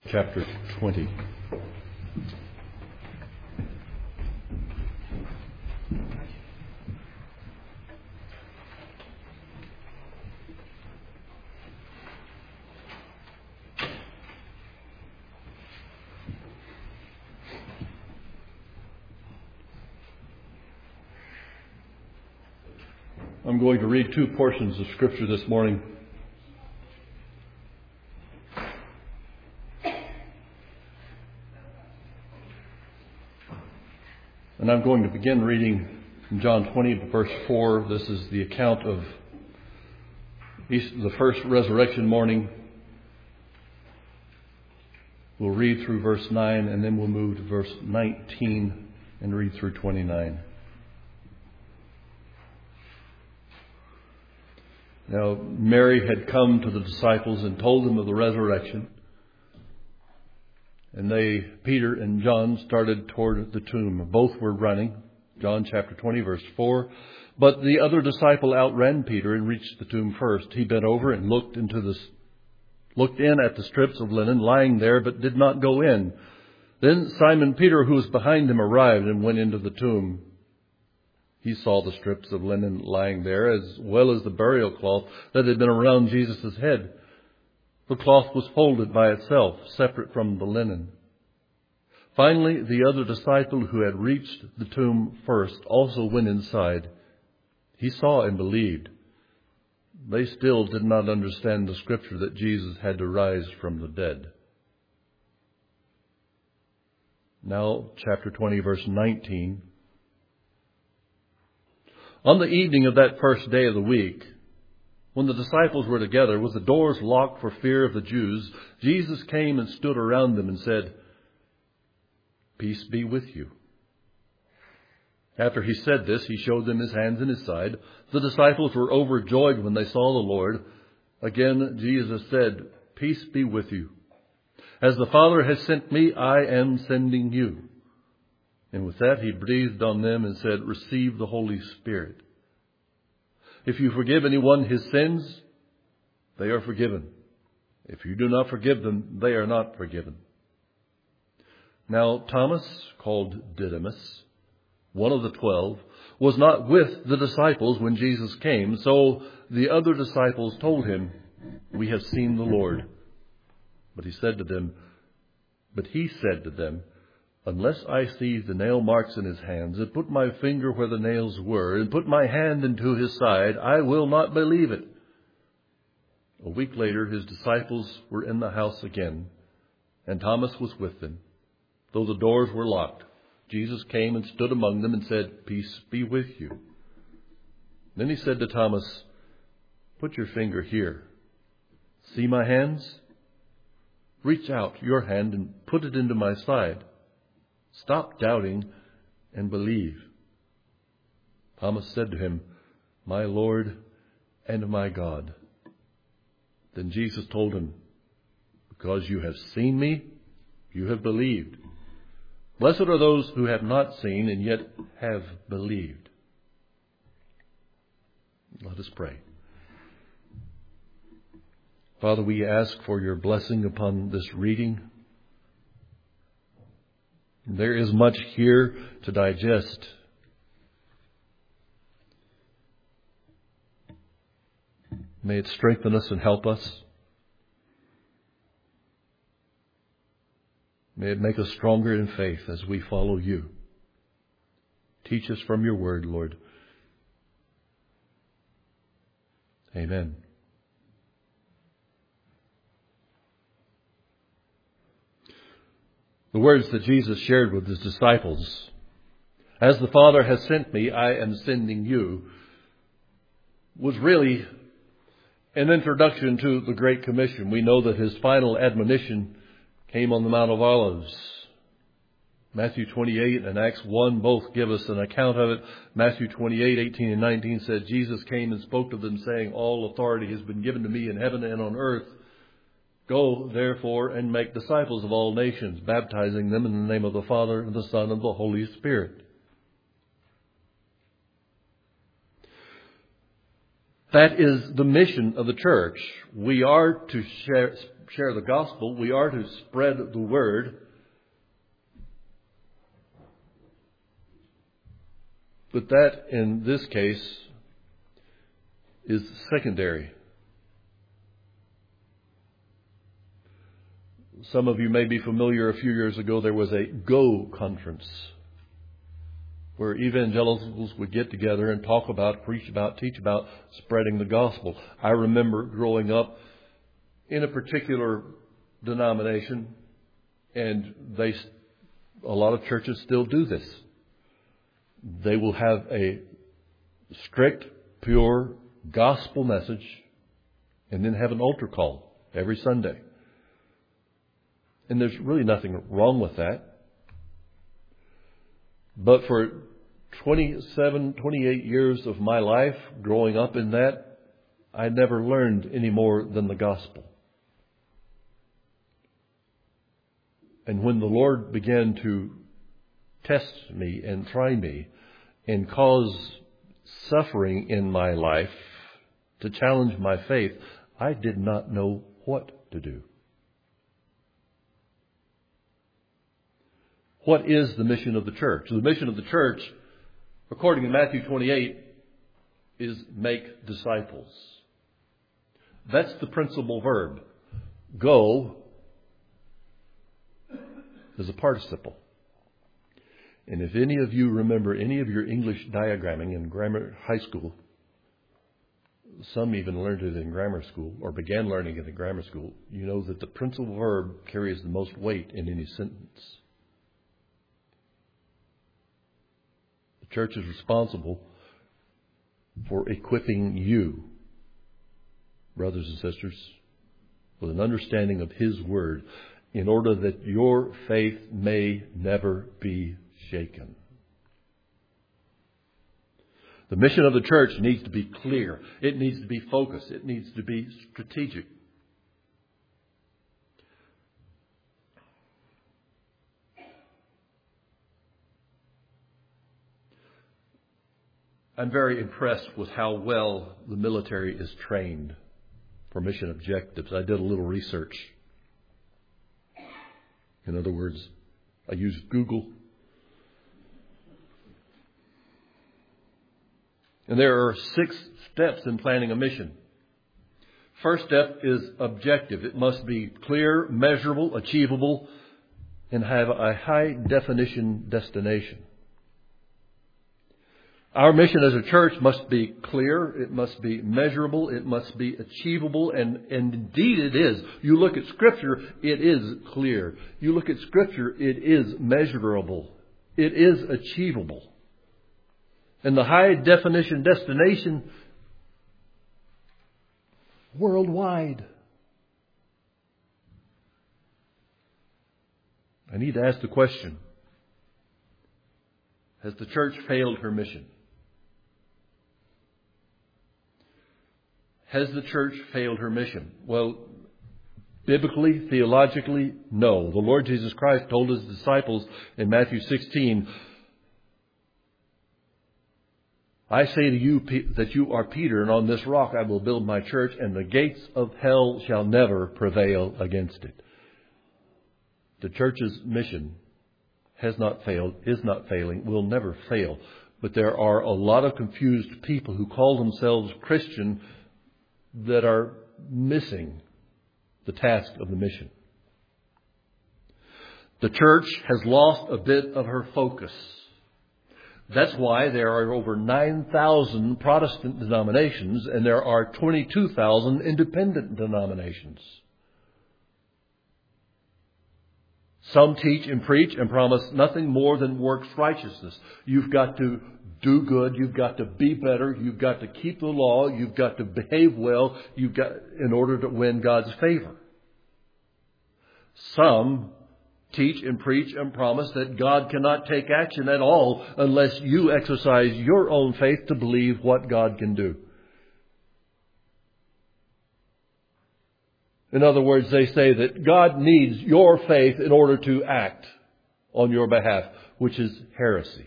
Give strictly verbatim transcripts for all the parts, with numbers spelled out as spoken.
chapter twenty. I'm going to read two portions of Scripture this morning. And I'm going to begin reading from John twenty, verse four. This is the account of the first resurrection morning. We'll read through verse nine, and then we'll move to verse nineteen and read through twenty-nine. Now, Mary had come to the disciples and told them of the resurrection. And they, Peter and John, started toward the tomb. Both were running. John chapter twenty, verse four. But the other disciple outran Peter and reached the tomb first. He bent over and looked into the, looked in at the strips of linen lying there, but did not go in. Then Simon Peter, who was behind him, arrived and went into the tomb. He saw the strips of linen lying there, as well as the burial cloth that had been around Jesus' head. The cloth was folded by itself, separate from the linen. Finally, the other disciple who had reached the tomb first also went inside. He saw and believed. They still did not understand the scripture that Jesus had to rise from the dead. Now, chapter twenty, verse nineteen. On the evening of that first day of the week, when the disciples were together, with the doors locked for fear of the Jews, Jesus came and stood around them and said, "Peace be with you." After he said this, he showed them his hands and his side. The disciples were overjoyed when they saw the Lord. Again, Jesus said, "Peace be with you. As the Father has sent me, I am sending you." And with that, he breathed on them and said, "Receive the Holy Spirit. If you forgive anyone his sins, they are forgiven. If you do not forgive them, they are not forgiven." Now Thomas, called Didymus, one of the twelve, was not with the disciples when Jesus came. So the other disciples told him, "We have seen the Lord." But he said to them, but he said to them, "Unless I see the nail marks in his hands, and put my finger where the nails were, and put my hand into his side, I will not believe it." A week later, his disciples were in the house again, and Thomas was with them. Though the doors were locked, Jesus came and stood among them and said, "Peace be with you." Then he said to Thomas, "Put your finger here. See my hands? Reach out your hand and put it into my side. Stop doubting and believe." Thomas said to him, "My Lord and my God." Then Jesus told him, "Because you have seen me, you have believed. Blessed are those who have not seen and yet have believed." Let us pray. Father, we ask for your blessing upon this reading. There is much here to digest. May it strengthen us and help us. May it make us stronger in faith as we follow you. Teach us from your word, Lord. Amen. The words that Jesus shared with his disciples, "As the Father has sent me, I am sending you," was really an introduction to the Great Commission. We know that his final admonition came on the Mount of Olives. Matthew twenty-eight and Acts one both give us an account of it. Matthew twenty-eight, eighteen and nineteen said, "Jesus came and spoke to them, saying, 'All authority has been given to me in heaven and on earth. Go, therefore, and make disciples of all nations, baptizing them in the name of the Father, and the Son, and the Holy Spirit.'" That is the mission of the church. We are to share, share the gospel. We are to spread the word. But that, in this case, is secondary. Some of you may be familiar, a few years ago there was a Go conference where evangelicals would get together and talk about, preach about, teach about spreading the gospel. I remember growing up in a particular denomination, and they, a lot of churches still do this. They will have a strict, pure gospel message and then have an altar call every Sunday. And there's really nothing wrong with that. But for twenty-seven, twenty-eight years of my life growing up in that, I never learned any more than the gospel. And when the Lord began to test me and try me and cause suffering in my life to challenge my faith, I did not know what to do. What is the mission of the church? The mission of the church, according to Matthew twenty-eight, is make disciples. That's the principal verb. Go is a participle. And if any of you remember any of your English diagramming in grammar high school, some even learned it in grammar school or began learning it in grammar school, you know that the principal verb carries the most weight in any sentence. The church is responsible for equipping you, brothers and sisters, with an understanding of His Word in order that your faith may never be shaken. The mission of the church needs to be clear. It needs to be focused. It needs to be strategic. I'm very impressed with how well the military is trained for mission objectives. I did a little research. In other words, I used Google. And there are six steps in planning a mission. First step is objective. It must be clear, measurable, achievable, and have a high definition destination. Our mission as a church must be clear, it must be measurable, it must be achievable, and, and indeed it is. You look at Scripture, it is clear. You look at Scripture, it is measurable. It is achievable. And the high definition destination, worldwide. I need to ask the question, has the church failed her mission? Has the church failed her mission? Well, biblically, theologically, no. The Lord Jesus Christ told His disciples in Matthew sixteen, I say to you that you are Peter, and on this rock I will build my church, and the gates of hell shall never prevail against it. The church's mission has not failed, is not failing, will never fail. But there are a lot of confused people who call themselves Christian that are missing the task of the mission. The church has lost a bit of her focus. That's why there are over nine thousand Protestant denominations and there are twenty-two thousand independent denominations. Some teach and preach and promise nothing more than works righteousness. You've got to do good. You've got to be better. You've got to keep the law. You've got to behave well. You've got in order to win God's favor. Some teach and preach and promise that God cannot take action at all unless you exercise your own faith to believe what God can do. In other words, they say that God needs your faith in order to act on your behalf, which is heresy.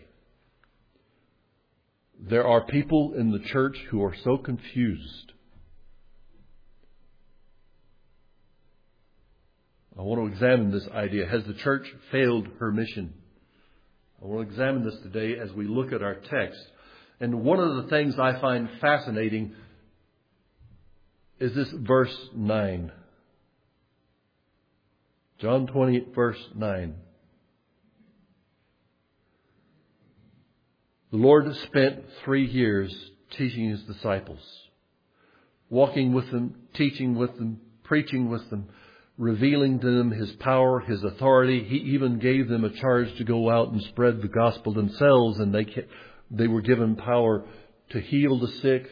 There are people in the church who are so confused I want to examine this idea. Has the church failed her mission? I want to examine this today as we look at our text. And one of the things I find fascinating is this verse nine. John twenty, verse nine. The Lord spent three years teaching His disciples, walking with them, teaching with them, preaching with them, revealing to them His power, His authority. He even gave them a charge to go out and spread the gospel themselves, and they they were given power to heal the sick.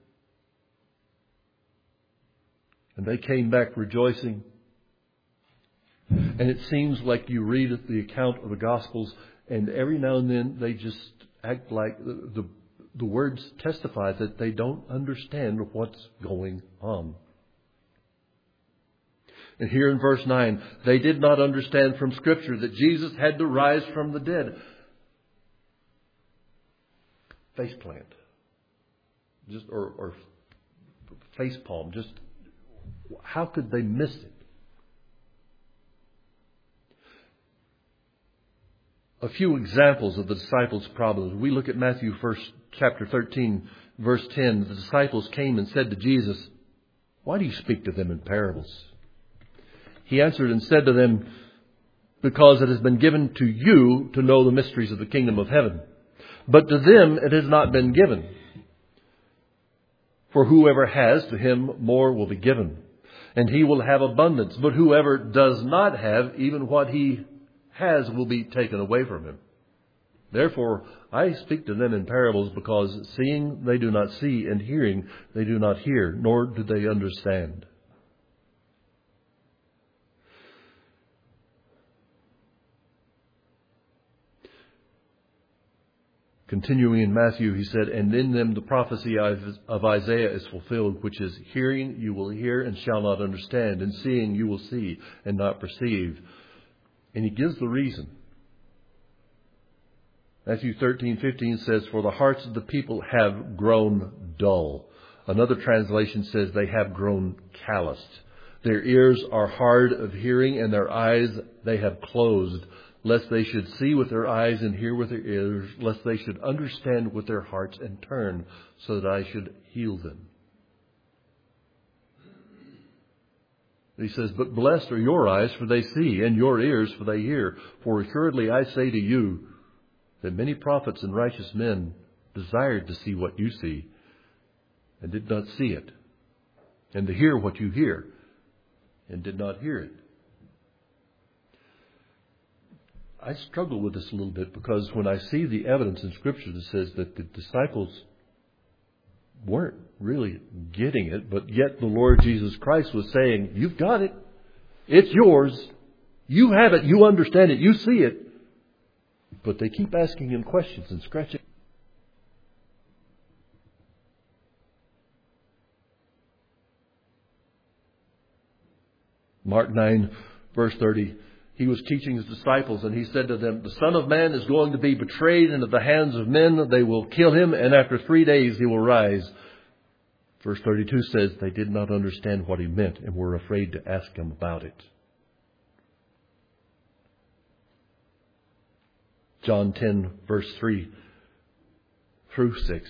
And they came back rejoicing. And it seems like you read the account of the Gospels, and every now and then they just act like the, the, the words testify that they don't understand what's going on. And here in verse nine, they did not understand from Scripture that Jesus had to rise from the dead. Faceplant. Just, or, or facepalm. Just, how could they miss it? A few examples of the disciples' problems. We look at Matthew first, chapter thirteen, verse ten. The disciples came and said to Jesus, "Why do you speak to them in parables?" He answered and said to them, "Because it has been given to you to know the mysteries of the kingdom of heaven. But to them it has not been given. For whoever has, to him more will be given, and he will have abundance. But whoever does not have, even what he has will be taken away from him. Therefore, I speak to them in parables, because seeing they do not see, and hearing they do not hear, nor do they understand." Continuing in Matthew, he said, "And in them the prophecy of Isaiah is fulfilled, which is, hearing you will hear and shall not understand, and seeing you will see and not perceive." And he gives the reason. Matthew thirteen fifteen says, "For the hearts of the people have grown dull." Another translation says they have grown calloused. "Their ears are hard of hearing, and their eyes they have closed, lest they should see with their eyes and hear with their ears, lest they should understand with their hearts and turn, so that I should heal them." He says, "But blessed are your eyes, for they see, and your ears, for they hear. For assuredly I say to you, that many prophets and righteous men desired to see what you see, and did not see it, and to hear what you hear, and did not hear it." I struggle with this a little bit, because when I see the evidence in Scripture that says that the disciples weren't really getting it, but yet the Lord Jesus Christ was saying, "You've got it. It's yours. You have it. You understand it. You see it." But they keep asking him questions and scratching. Mark nine, verse thirty. He was teaching his disciples, and he said to them, "The Son of Man is going to be betrayed into the hands of men. They will kill him, and after three days he will rise." Verse thirty-two says they did not understand what he meant and were afraid to ask him about it. John ten, verse three through six.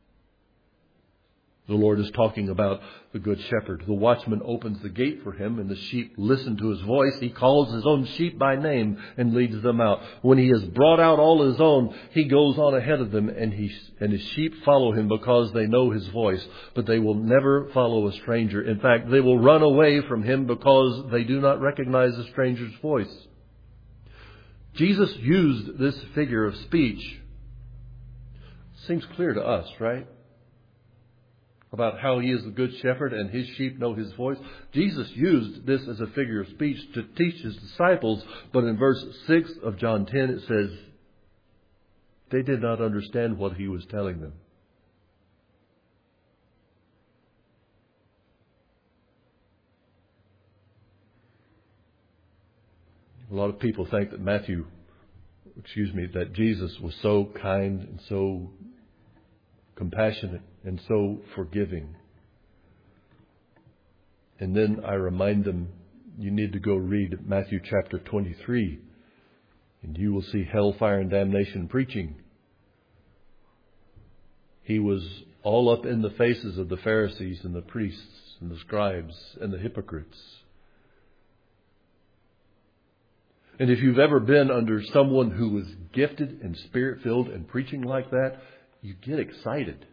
The Lord is talking about the Good Shepherd. The watchman opens the gate for him, and the sheep listen to his voice. He calls his own sheep by name and leads them out. When he has brought out all his own, he goes on ahead of them, and he and his sheep follow him, because they know his voice. But they will never follow a stranger. In fact, they will run away from him, because they do not recognize a stranger's voice. Jesus used this figure of speech. Seems clear to us, right? About how he is the good shepherd and his sheep know his voice. Jesus used this as a figure of speech to teach his disciples. But in verse six of John ten, it says they did not understand what he was telling them. A lot of people think that Matthew, excuse me, that Jesus was so kind and so compassionate and so forgiving. And then I remind them You need to go read Matthew chapter twenty-three, and you will see hellfire and damnation preaching. He was all up in the faces of the Pharisees and the priests and the scribes and the hypocrites. And if you've ever been under someone who was gifted and spirit-filled and preaching like that, you get excited.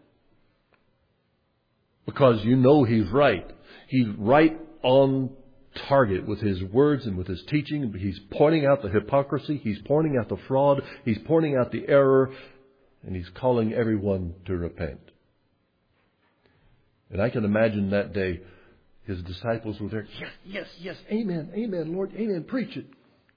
Because you know he's right. He's right on target with his words and with his teaching. He's pointing out the hypocrisy. He's pointing out the fraud. He's pointing out the error. And he's calling everyone to repent. And I can imagine that day his disciples were there. Yes, yes, yes. Amen, amen, Lord. Amen. Preach it.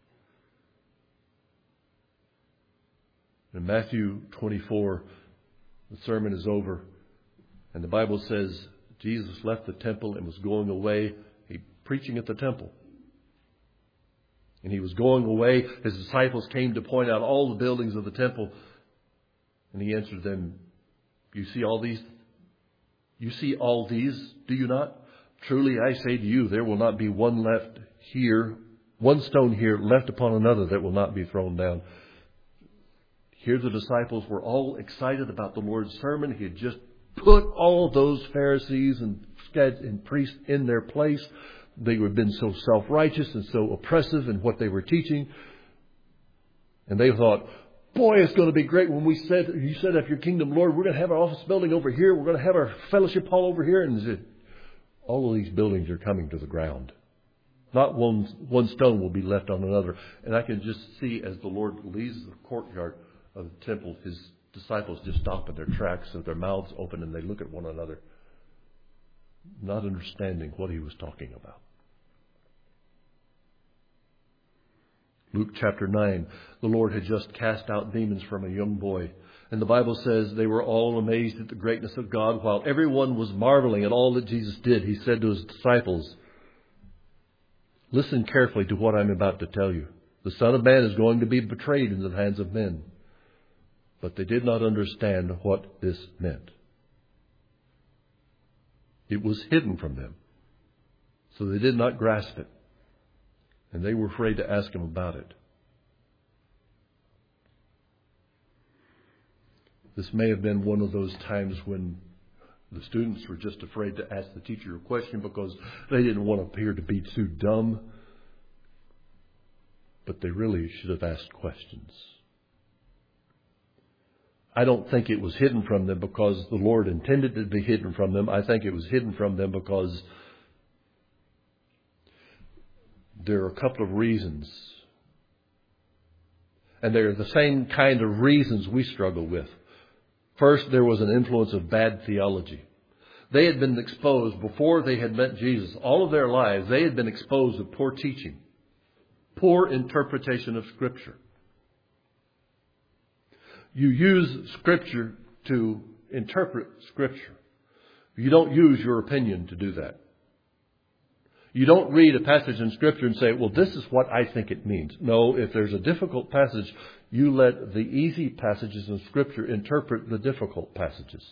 In Matthew twenty-four, the sermon is over. And the Bible says Jesus left the temple and was going away. He preaching at the temple. And he was going away. His disciples came to point out all the buildings of the temple. And he answered them, you see all these? You see all these, do you not? Truly I say to you, there will not be one left here, one stone here left upon another that will not be thrown down. Here the disciples were all excited about the Lord's sermon. He had just put all those Pharisees and, and priests in their place. They had been so self-righteous and so oppressive in what they were teaching. And they thought, boy, it's going to be great when we said, you set up your kingdom, Lord. We're going to have our office building over here. We're going to have our fellowship hall over here. And all of these buildings are coming to the ground. Not one, one stone will be left on another. And I can just see as the Lord leaves the courtyard of the temple, his disciples just stop in their tracks with their mouths open and they look at one another, not understanding what he was talking about. Luke chapter nine, the Lord had just cast out demons from a young boy. And the Bible says they were all amazed at the greatness of God. While everyone was marveling at all that Jesus did, he said to his disciples, listen carefully to what I'm about to tell you. The Son of Man is going to be betrayed into the hands of men. But they did not understand what this meant. It was hidden from them. So they did not grasp it. And they were afraid to ask him about it. This may have been one of those times when the students were just afraid to ask the teacher a question because they didn't want to appear to be too dumb. But they really should have asked questions. I don't think it was hidden from them because the Lord intended it to be hidden from them. I think it was hidden from them because there are a couple of reasons. And they're the same kind of reasons we struggle with. First, there was an influence of bad theology. They had been exposed before they had met Jesus. All of their lives, they had been exposed to poor teaching, poor interpretation of Scripture. You use Scripture to interpret Scripture. You don't use your opinion to do that. You don't read a passage in Scripture and say, well, this is what I think it means. No, if there's a difficult passage, you let the easy passages in Scripture interpret the difficult passages.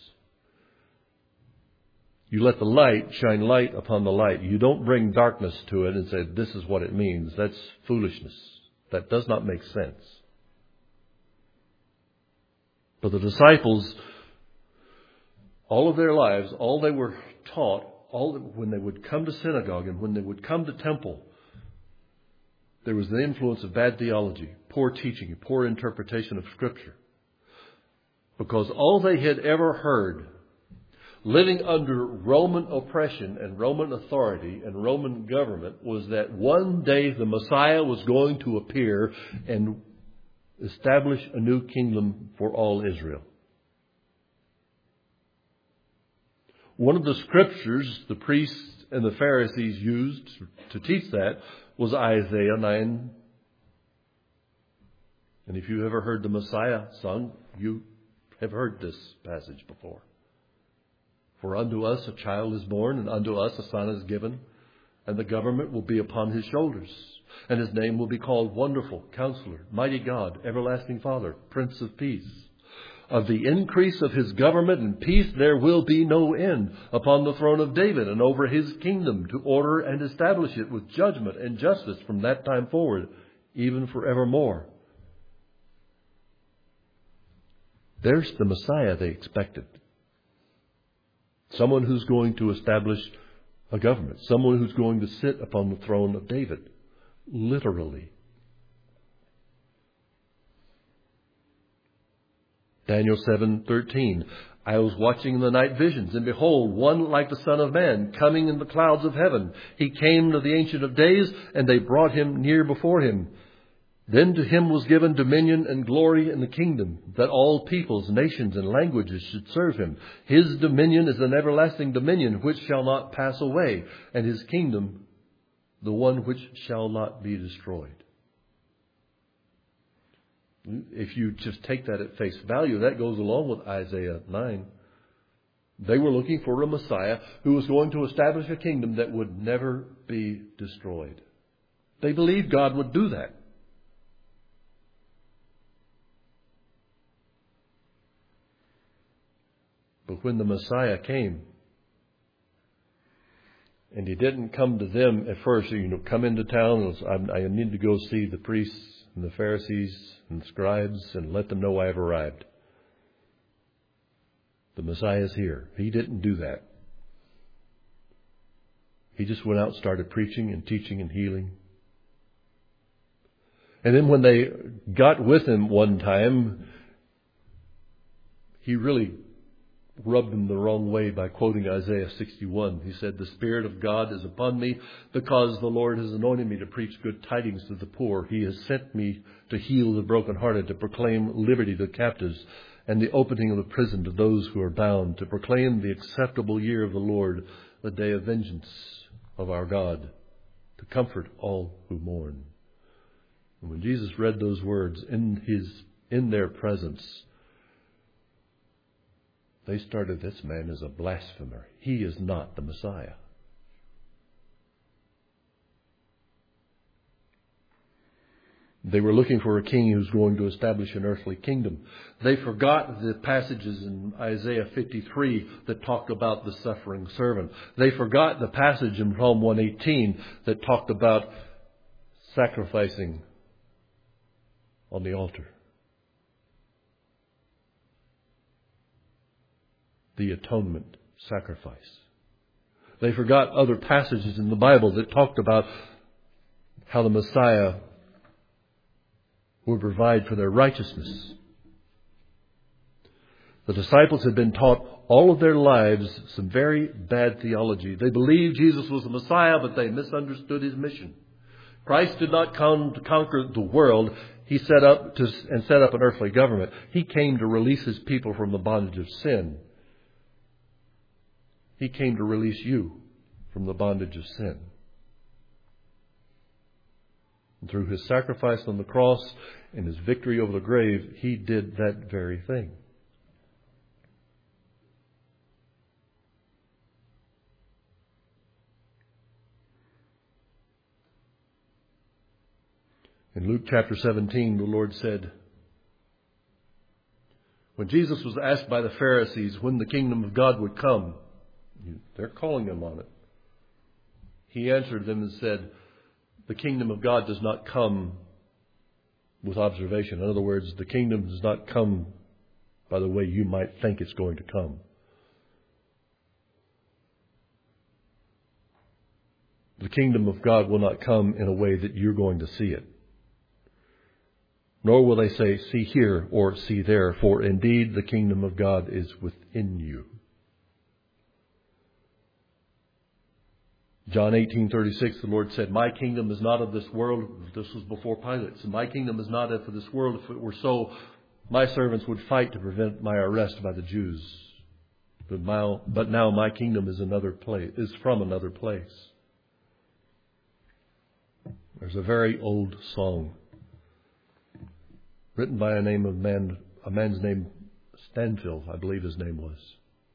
You let the light shine light upon the light. You don't bring darkness to it and say, this is what it means. That's foolishness. That does not make sense. But the disciples, all of their lives, all they were taught, all when they would come to synagogue and when they would come to temple, there was the influence of bad theology, poor teaching, poor interpretation of Scripture. Because all they had ever heard, living under Roman oppression and Roman authority and Roman government, was that one day the Messiah was going to appear and establish a new kingdom for all Israel. One of the scriptures the priests and the Pharisees used to teach that was Isaiah nine. And if you've ever heard the Messiah sung, you have heard this passage before. For unto us a child is born, and unto us a son is given, and the government will be upon his shoulders. And his name will be called Wonderful, Counselor, Mighty God, Everlasting Father, Prince of Peace. Of the increase of his government and peace there will be no end upon the throne of David and over his kingdom, to order and establish it with judgment and justice from that time forward, even forevermore. There's the Messiah they expected. Someone who's going to establish a government. Someone who's going to sit upon the throne of David. Literally. Daniel seven thirteen. I was watching the night visions, and behold, one like the Son of Man, coming in the clouds of heaven. He came to the Ancient of Days, and they brought him near before him. Then to him was given dominion and glory and the kingdom, that all peoples, nations, and languages should serve him. His dominion is an everlasting dominion which shall not pass away, and his kingdom the one which shall not be destroyed. If you just take that at face value, that goes along with Isaiah nine. They were looking for a Messiah who was going to establish a kingdom that would never be destroyed. They believed God would do that. But when the Messiah came, and he didn't come to them at first, you know, come into town, I need to go see the priests and the Pharisees and the scribes and let them know I have arrived. The Messiah is here. He didn't do that. He just went out and started preaching and teaching and healing. And then when they got with him one time, he really rubbed them the wrong way by quoting Isaiah sixty-one. He said, the Spirit of God is upon me because the Lord has anointed me to preach good tidings to the poor. He has sent me to heal the brokenhearted, to proclaim liberty to the captives and the opening of the prison to those who are bound, to proclaim the acceptable year of the Lord, the day of vengeance of our God, to comfort all who mourn. And when Jesus read those words in his in their presence, they started, this man is a blasphemer. He is not the Messiah. They were looking for a king who's going to establish an earthly kingdom. They forgot the passages in Isaiah fifty-three that talked about the suffering servant. They forgot the passage in Psalm one eighteen that talked about sacrificing on the altar. The atonement sacrifice. They forgot other passages in the Bible that talked about how the Messiah would provide for their righteousness. The disciples had been taught all of their lives some very bad theology. They believed Jesus was the Messiah, but they misunderstood his mission. Christ did not come to conquer the world. He set up to, and set up an earthly government. He came to release his people from the bondage of sin. He came to release you from the bondage of sin. And through his sacrifice on the cross and his victory over the grave, he did that very thing. In Luke chapter seventeen, the Lord said, when Jesus was asked by the Pharisees when the kingdom of God would come, they're calling him on it. He answered them and said, the kingdom of God does not come with observation. In other words, the kingdom does not come by the way you might think it's going to come. The kingdom of God will not come in a way that you're going to see it. Nor will they say, see here or see there, for indeed the kingdom of God is within you. John eighteen thirty-six, the Lord said, my kingdom is not of this world. This was before Pilate. So my kingdom is not of this world. If it were so, my servants would fight to prevent my arrest by the Jews. But, my, but now my kingdom is another place, is from another place. There's a very old song written by a name of man, a man's name, Stanfill, I believe his name was.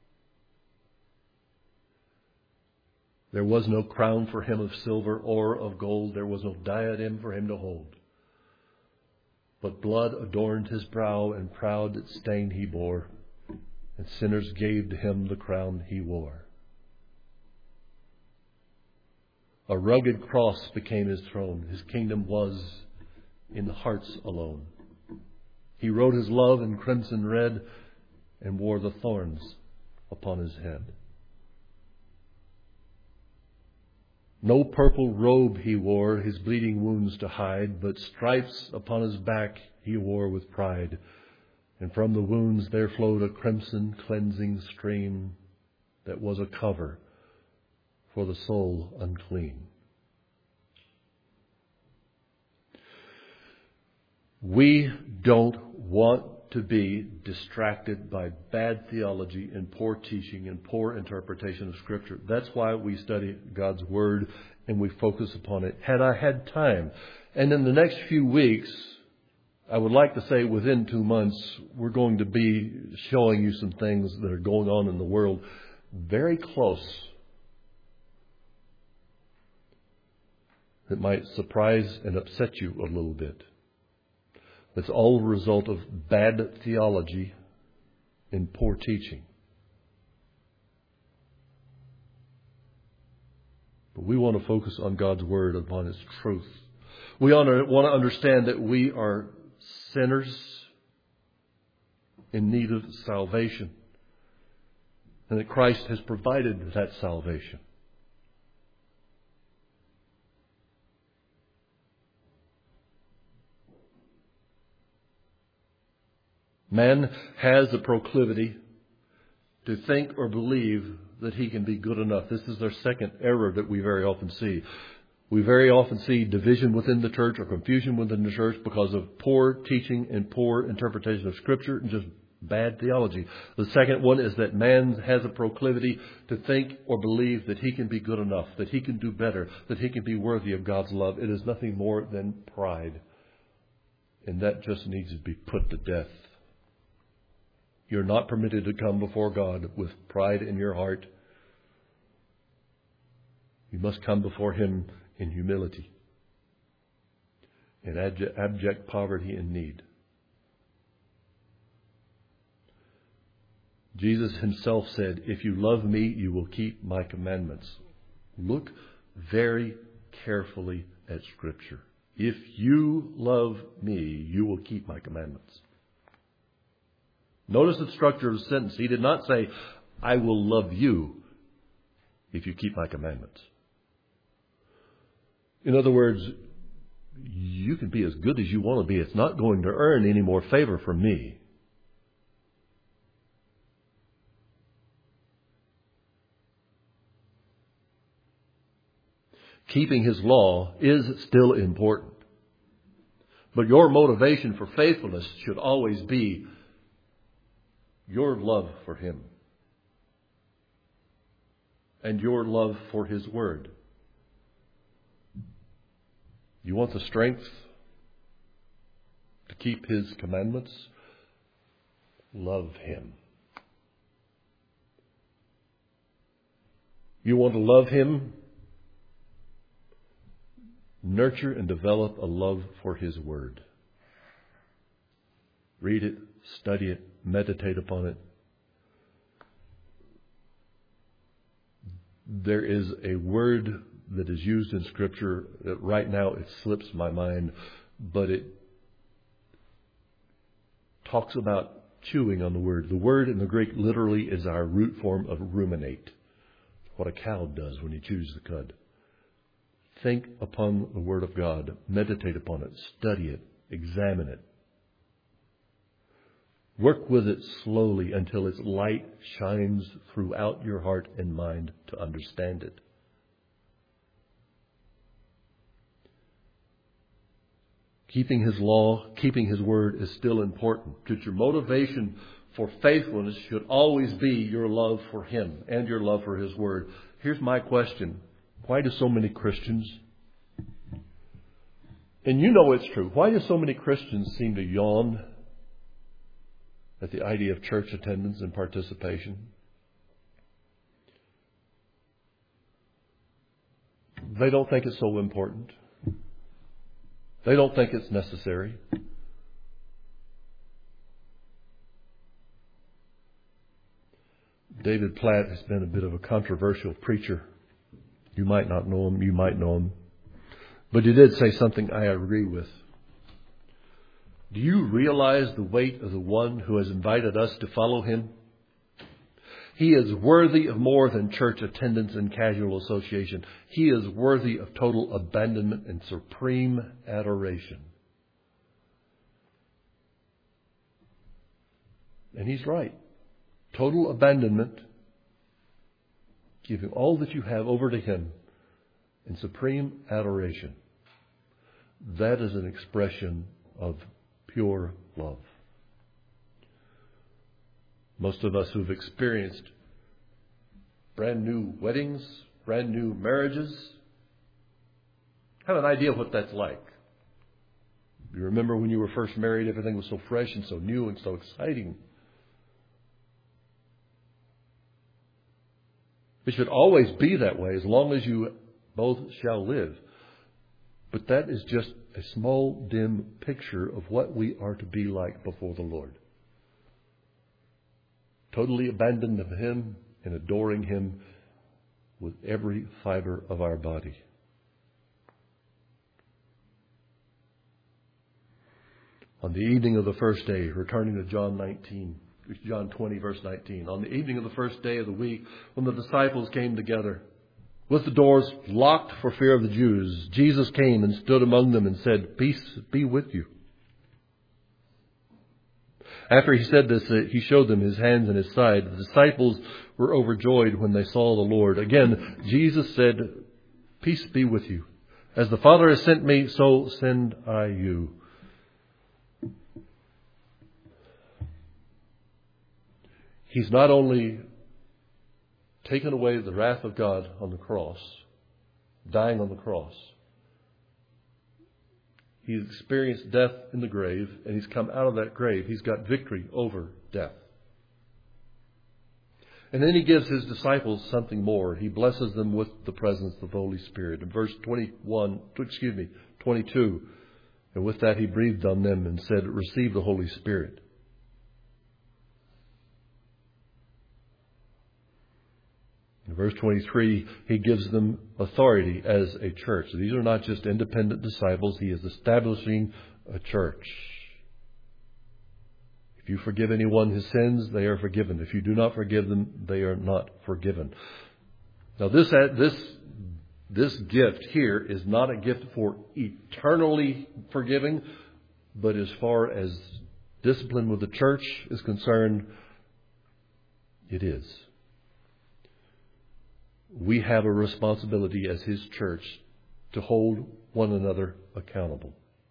There was no crown for him of silver or of gold. There was no diadem for him to hold. But blood adorned his brow, and proud its stain he bore, and sinners gave to him the crown he wore. A rugged cross became his throne. His kingdom was in the hearts alone. He wrote his love in crimson red, and wore the thorns upon his head. No purple robe he wore, his bleeding wounds to hide, but stripes upon his back he wore with pride. And from the wounds there flowed a crimson cleansing stream that was a cover for the soul unclean. We don't want to be distracted by bad theology and poor teaching and poor interpretation of Scripture. That's why we study God's Word and we focus upon it. Had I had time, and in the next few weeks, I would like to say within two months, we're going to be showing you some things that are going on in the world very close that might surprise and upset you a little bit. It's all a result of bad theology and poor teaching. But we want to focus on God's Word, upon its truth. We want to understand that we are sinners in need of salvation, and that Christ has provided that salvation. Man has a proclivity to think or believe that he can be good enough. This is their second error that we very often see. We very often see division within the church or confusion within the church because of poor teaching and poor interpretation of Scripture and just bad theology. The second one is that man has a proclivity to think or believe that he can be good enough, that he can do better, that he can be worthy of God's love. It is nothing more than pride. And that just needs to be put to death. You're not permitted to come before God with pride in your heart. You must come before Him in humility, in abject poverty and need. Jesus Himself said, "If you love me, you will keep my commandments." Look very carefully at Scripture. If you love me, you will keep my commandments. Notice the structure of the sentence. He did not say, "I will love you if you keep my commandments." In other words, you can be as good as you want to be. It's not going to earn any more favor from me. Keeping His law is still important. But your motivation for faithfulness should always be your love for Him and your love for His Word. You want the strength to keep His commandments? Love Him. You want to love Him? Nurture and develop a love for His Word. Read it, study it, meditate upon it. There is a word that is used in Scripture that right now it slips my mind, but it talks about chewing on the word. The word in the Greek literally is our root form of ruminate, what a cow does when he chews the cud. Think upon the Word of God, meditate upon it, study it, examine it. Work with it slowly until its light shines throughout your heart and mind to understand it. Keeping His law, keeping His Word is still important. But your motivation for faithfulness should always be your love for Him and your love for His Word. Here's my question. Why do so many Christians, and you know it's true, why do so many Christians seem to yawn at the idea of church attendance and participation? They don't think it's so important. They don't think it's necessary. David Platt has been a bit of a controversial preacher. You might not know him, you might know him. But he did say something I agree with. Do you realize the weight of the one who has invited us to follow him? He is worthy of more than church attendance and casual association. He is worthy of total abandonment and supreme adoration. And he's right. Total abandonment, giving all that you have over to him, and supreme adoration. That is an expression of pure love. Most of us who've experienced brand new weddings, brand new marriages, have an idea of what that's like. You remember when you were first married, everything was so fresh and so new and so exciting. It should always be that way as long as you both shall live. But that is just a small, dim picture of what we are to be like before the Lord. Totally abandoned of him and adoring him with every fiber of our body. On the evening of the first day, returning to John nineteen, John twenty, verse nineteen. On the evening of the first day of the week, when the disciples came together, with the doors locked for fear of the Jews, Jesus came and stood among them and said, "Peace be with you." After he said this, he showed them his hands and his side. The disciples were overjoyed when they saw the Lord. Again, Jesus said, "Peace be with you. As the Father has sent me, so send I you." He's not only taken away the wrath of God on the cross, dying on the cross. He's experienced death in the grave, and he's come out of that grave. He's got victory over death. And then he gives his disciples something more. He blesses them with the presence of the Holy Spirit. In verse twenty-one, excuse me, twenty-two, and with that he breathed on them and said, "Receive the Holy Spirit." In verse twenty-three, he gives them authority as a church. These are not just independent disciples. He is establishing a church. If you forgive anyone his sins, they are forgiven. If you do not forgive them, they are not forgiven. Now this, this, this gift here is not a gift for eternally forgiving, but as far as discipline with the church is concerned, it is. We have a responsibility as his church to hold one another accountable.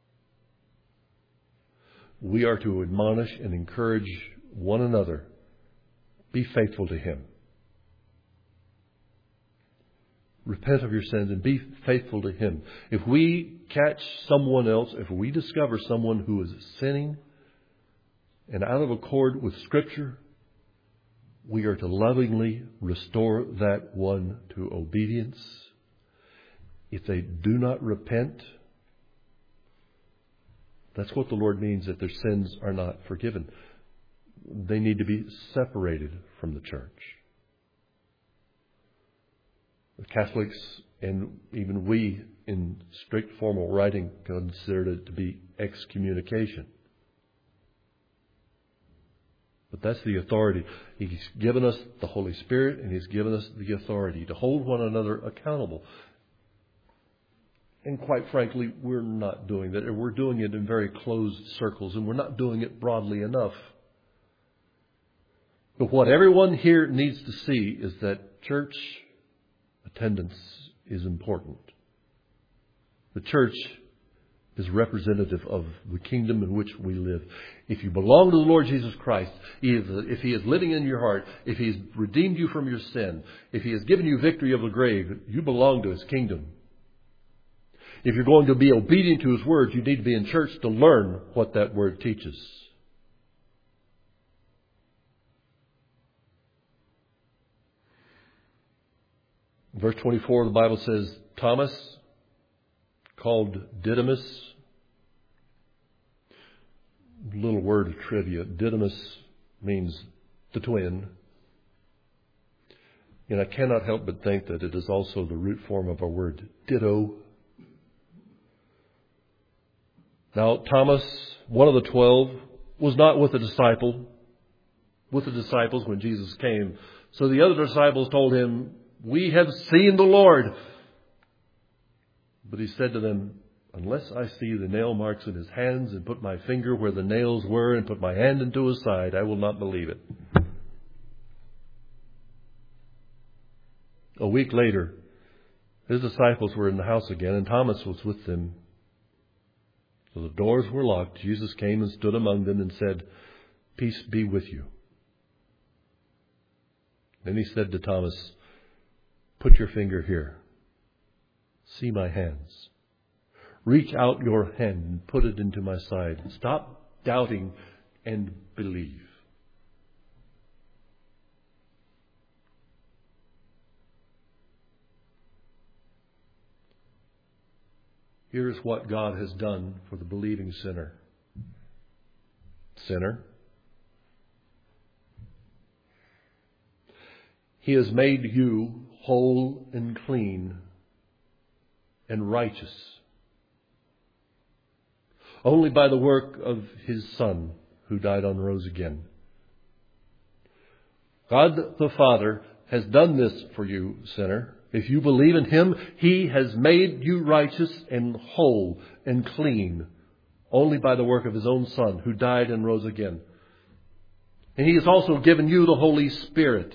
We are to admonish and encourage one another. Be faithful to him. Repent of your sins and be faithful to him. If we catch someone else, if we discover someone who is sinning and out of accord with Scripture, we are to lovingly restore that one to obedience. If they do not repent, that's what the Lord means, that their sins are not forgiven. They need to be separated from the church. The Catholics and even we in strict formal writing consider it to be excommunication. But that's the authority. He's given us the Holy Spirit, and he's given us the authority to hold one another accountable. And quite frankly, we're not doing that. We're doing it in very closed circles, and we're not doing it broadly enough. But what everyone here needs to see is that church attendance is important. The church is representative of the kingdom in which we live. If you belong to the Lord Jesus Christ, if he is living in your heart, if he's redeemed you from your sin, if he has given you victory of the grave, you belong to his kingdom. If you're going to be obedient to his words, you need to be in church to learn what that word teaches. In verse twenty-four, the Bible says, Thomas, called Didymus. Little word of trivia. Didymus means the twin. And I cannot help but think that it is also the root form of our word ditto. Now, Thomas, one of the twelve, was not with the disciple, with the disciples when Jesus came. So the other disciples told him, "We have seen the Lord." But he said to them, "Unless I see the nail marks in his hands and put my finger where the nails were and put my hand into his side, I will not believe it." A week later, his disciples were in the house again, and Thomas was with them. So the doors were locked. Jesus came and stood among them and said, "Peace be with you." Then he said to Thomas, "Put your finger here. See my hands. Reach out your hand and put it into my side. Stop doubting and believe." Here's what God has done for the believing sinner. Sinner, He has made you whole and clean and righteous only by the work of His Son who died and rose again. God the Father has done this for you, sinner. If you believe in Him, He has made you righteous and whole and clean only by the work of His own Son who died and rose again. And He has also given you the Holy Spirit,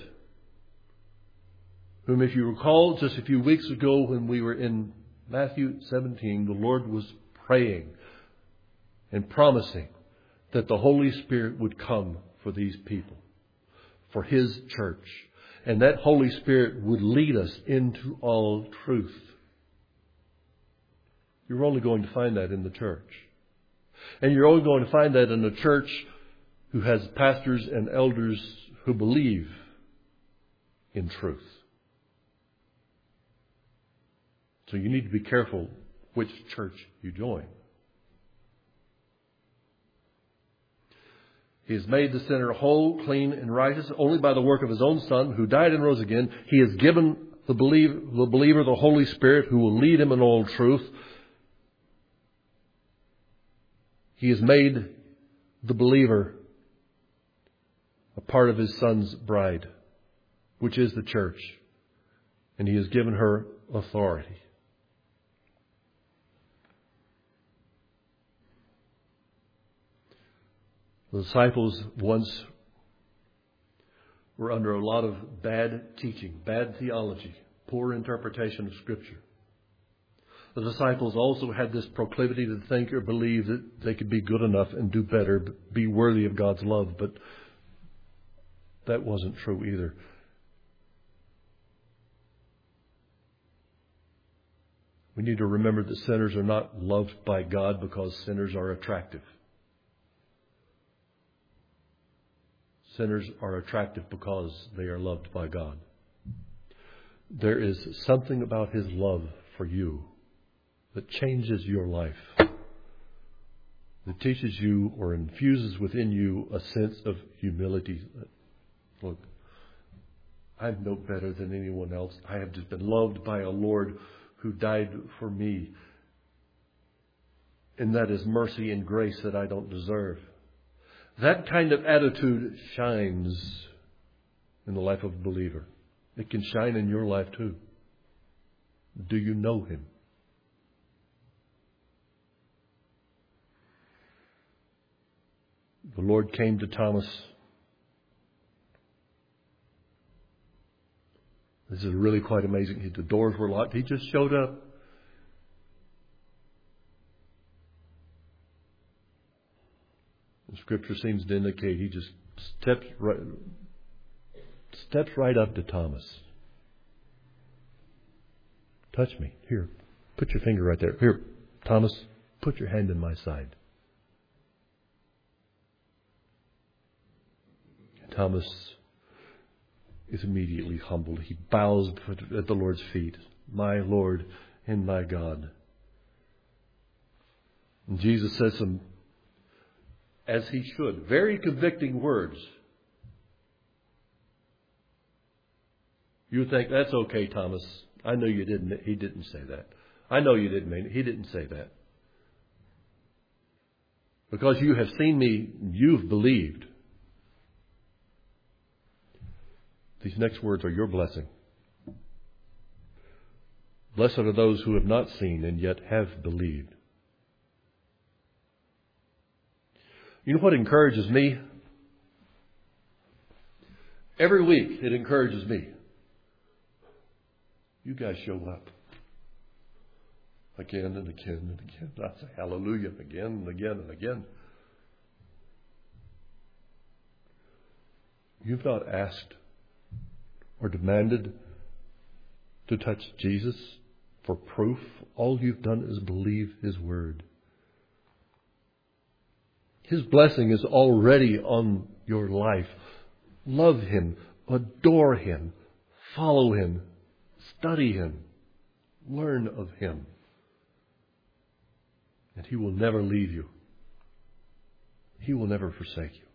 whom, if you recall, just a few weeks ago when we were in Matthew seventeen, the Lord was praying and promising that the Holy Spirit would come for these people, for His church. And that Holy Spirit would lead us into all truth. You're only going to find that in the church. And you're only going to find that in a church who has pastors and elders who believe in truth. So you need to be careful which church you join. He has made the sinner whole, clean, and righteous only by the work of His own Son, who died and rose again. He has given the believer, the believer the Holy Spirit, who will lead him in all truth. He has made the believer a part of His Son's bride, which is the church. And He has given her authority. The disciples once were under a lot of bad teaching, bad theology, poor interpretation of Scripture. The disciples also had this proclivity to think or believe that they could be good enough and do better, be worthy of God's love. But that wasn't true either. We need to remember that sinners are not loved by God because sinners are attractive. Sinners are attractive because they are loved by God. There is something about His love for you that changes your life, that teaches you or infuses within you a sense of humility. Look, I'm no better than anyone else. I have just been loved by a Lord who died for me. And that is mercy and grace that I don't deserve. That kind of attitude shines in the life of a believer. It can shine in your life too. Do you know Him? The Lord came to Thomas. This is really quite amazing. The doors were locked. He just showed up. The Scripture seems to indicate He just steps right, steps right up to Thomas. Touch me. Here, put your finger right there. Here, Thomas, put your hand in my side. And Thomas is immediately humbled. He bows at the Lord's feet. My Lord and my God. And Jesus says some, as He should, very convicting words. You think, that's okay, Thomas. I know you didn't. He didn't say that. I know you didn't mean it. He didn't say that. Because you have seen me, you've believed. These next words are your blessing. Blessed are those who have not seen and yet have believed. You know what encourages me? Every week it encourages me. You guys show up. Again and again and again. I say hallelujah again and again and again. You've not asked or demanded to touch Jesus for proof. All you've done is believe His word. His blessing is already on your life. Love Him, adore Him, follow Him, study Him, learn of Him. And He will never leave you. He will never forsake you.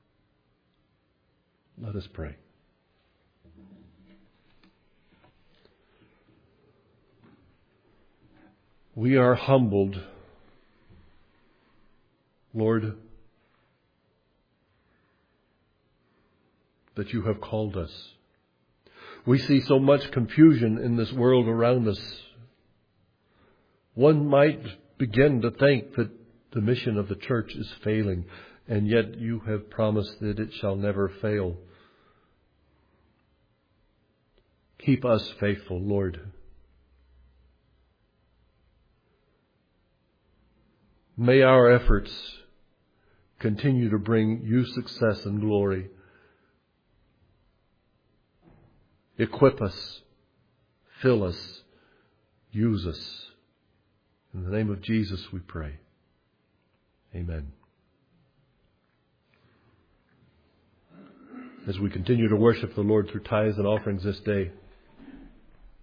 Let us pray. We are humbled, Lord, that You have called us. We see so much confusion in this world around us. One might begin to think that the mission of the church is failing, and yet You have promised that it shall never fail. Keep us faithful, Lord. May our efforts continue to bring You success and glory. Equip us, fill us, use us. In the name of Jesus we pray. Amen. As we continue to worship the Lord through tithes and offerings this day,